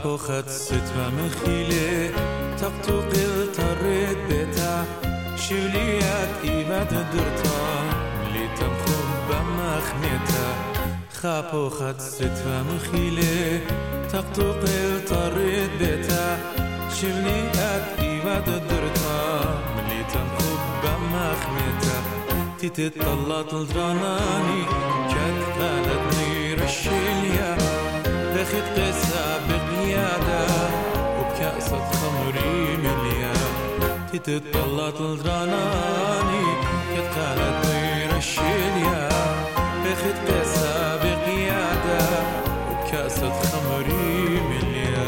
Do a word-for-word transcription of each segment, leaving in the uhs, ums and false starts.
خد ستوى مخيلة تقطق الطرد بتا شوليات إيباد درتا اللي تمخب بمخنتا خابو خد ستوى مخيلة تقطق الطرد بتا شوليات إيباد درتا اللي تمخب بمخنتا تتطلط الدراناني كانت غالتني رشيليا بخد قصة بقيادة وبكأسة خمري مليا تتطلط الدراناني كانت غالتني رشيليا بخد قصة بقيادة وبكأسة خمري مليا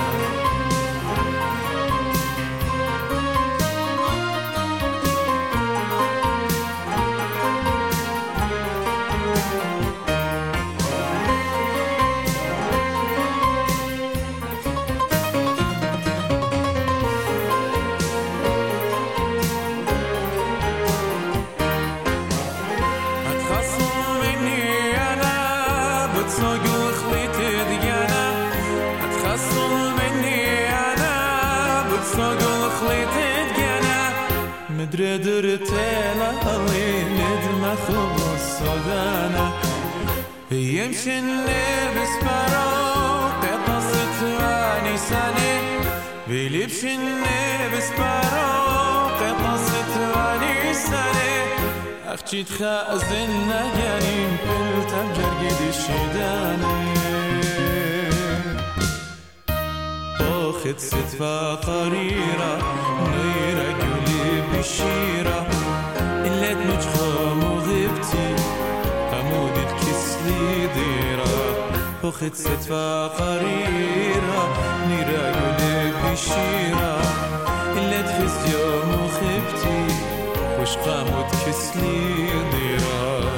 مدري درت لألي ندمة خبص صدانا يمشي النبس باروق قصة واني سنة بيلبشي النبس باروق قصة واني سنة أختي تخازنا يعني مبلتا بجرقد الشداني أخت ستفا قريرة نيرة قولي بشيرة إلا تنجخم وغبتي أمودي بكسلي ديرة أخت ستفا قريرة نيرة قولي بشيرة إلا تخز يوم وخبتي وش قاموا تكسلي ديرة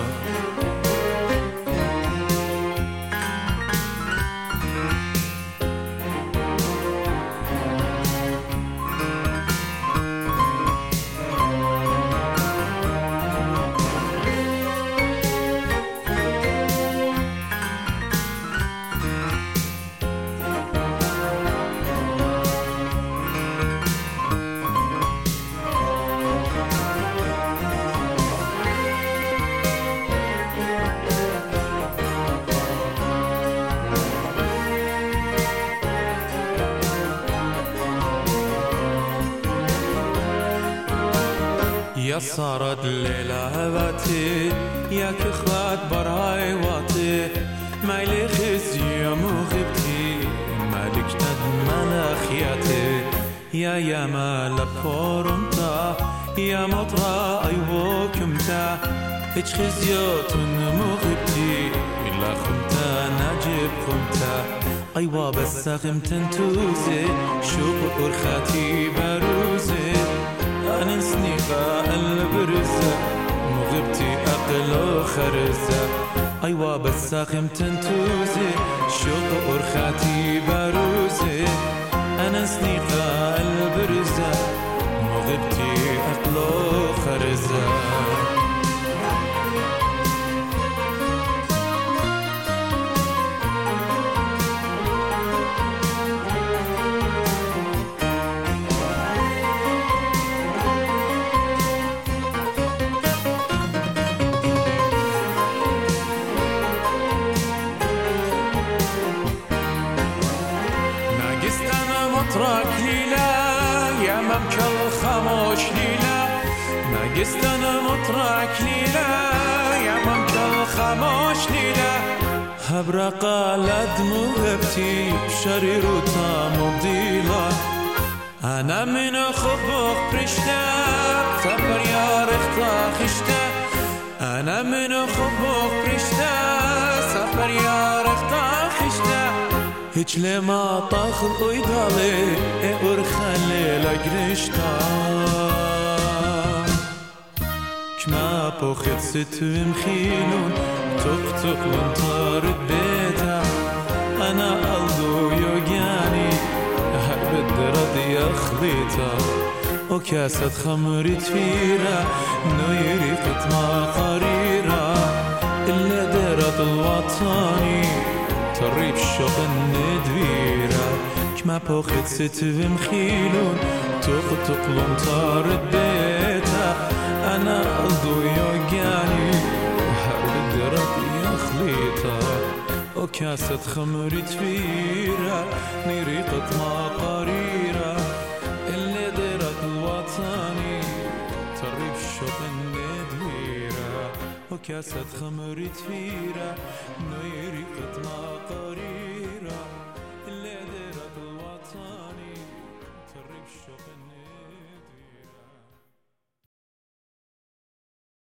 يا صارت الليلة هباتي يا كخوات براي واطي ما إلي خزي يا مغبتي مالك ندمنا خياتي يا يا ما لبورمتا يا مطرا أيوكمتا هيج خزيوت مغبتي إلا خمتا نجيب خمتا أيوا بس خمتن توزي شوق أرخاتي بروزي أنا نسنيقة البرزة مغبتي أقل خرزة أيوا بس خمتن توزي شوق أرخاتي بروزي أنا نسنيقة البرزة مغبتي أقل خرزة مطرق ليلى يا ممكن خاموش ليلى ناقصتن مطرق ليلى يا ممكن خاموش ليلى هبرقا لدمو هبتي بشرير وطام بديلة أنا من خبق برشتا تبر يا رختا خشتا أنا من خبق برشتا سفر يا رختا خشتا هيج لما طاخل ويدالي ارخلي لقرشتا كما بوخت ستوم خيلون تقطق وانطارد بيتا أنا ألدو يوغاني هرب الدرد يخليتا وكاسة خمر تفيرة نويري قطمة قريرة إلا درد الوطني طريب شوق الندويرة كما بوخت ستفم خيلون توق تقلون طارد بيتا أنا ألدو يوجاني وهرد ربي خليطة وكاسة خمر تفيرة نريقة ما قريرة اللي درت الوطني طريب شوق الندويرة وكاسة خمر تفيرة نريقة ما قريرة اللي درت الوطني طريب شوق الندويرة